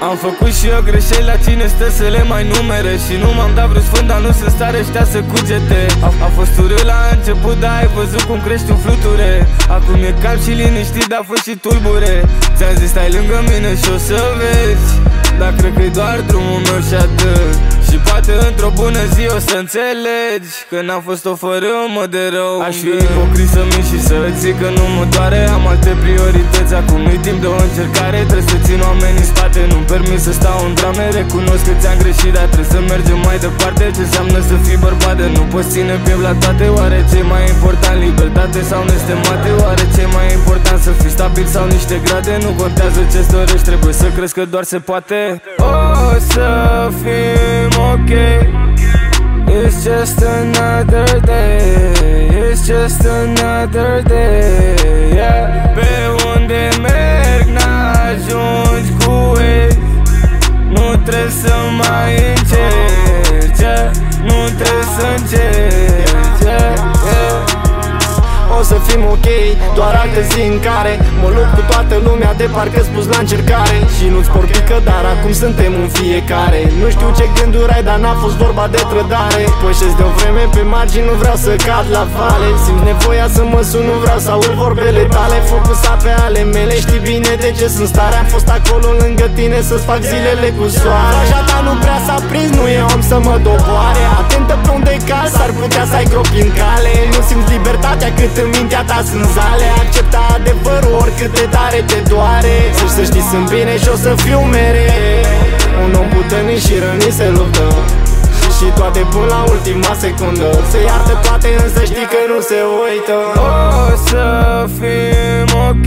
Am făcut și eu greșeli, la cine stă să le mai numere. Și nu m-am dat vreo sfânt, dar nu sunt stare ăștia să cugete. A fost urât la început, dar ai văzut cum crești un fluture. Acum e calm și liniștit, dar fă și tulbure. Ți-am zis stai lângă mine și o să vezi, dar cred că-i doar drumul meu și atât. Și poate într-o bună zi o să înțelegi că n-am fost-o fără mă de rău. Aș fi ipocrit să mint și să zic că nu mă doare. Am alte priorități, acum nu-i timp de o încercare. Trebuie să țin oamenii în spate, nu-mi permis să stau în drame. Recunosc că ți-am greșit, dar trebuie să mergem mai departe. Ce înseamnă să fii bărbat de nu poți ține piept la toate. Oare ce-i mai important, libertate sau nestemate? Oare ce-i mai important, să fii stabil sau niște grade? Nu contează ce-ți dorești, trebuie să crezi că doar se poate. O să fim ok, it's just another day, it's just another day, yeah. Pe unde merg n-ajungi cu ei, nu trebuie să mai încerci, nu trebuie să încerci, yeah. O să fim ok, doar alte zi în care mă lupt cu toată lumea de parcă spus la încercare. Și nu-ți porpică, dar acum suntem în fiecare. Nu știu ce gânduri ai, dar n-a fost vorba de trădare. Pășesc de o vreme pe margini, nu vreau să cad la vale. Simt nevoia să mă sun, nu vreau să aud vorbele tale. Focusat pe ale mele, știi bine de ce sunt stare. Am fost acolo lângă tine să-ți fac zilele cu soare. Raja ta nu prea s-a prins, nu e om să mă doboare. Atentă pe unde caz, s-ar putea să ai gropi în cale. Nu simți libertatea cât în mintea ta sunt zale. Accepta adevărul oricât de tare te doare. Să știi sunt bine și o să fiu mereu un om puternic și rănit se luptă. Și toate până la ultima secundă. Se iartă toate însă știi că nu se uită. O să fim ok,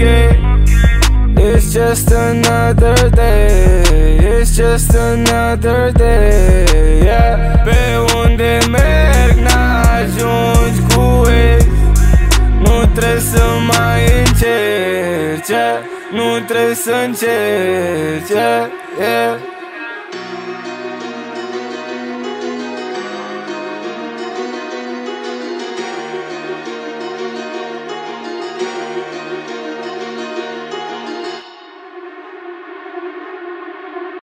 it's just another day, it's just another day, yeah. Pe unde merg n-ajungi cu ei, nu trebuie să mai încerci, nu trebuie să încerci, yeah.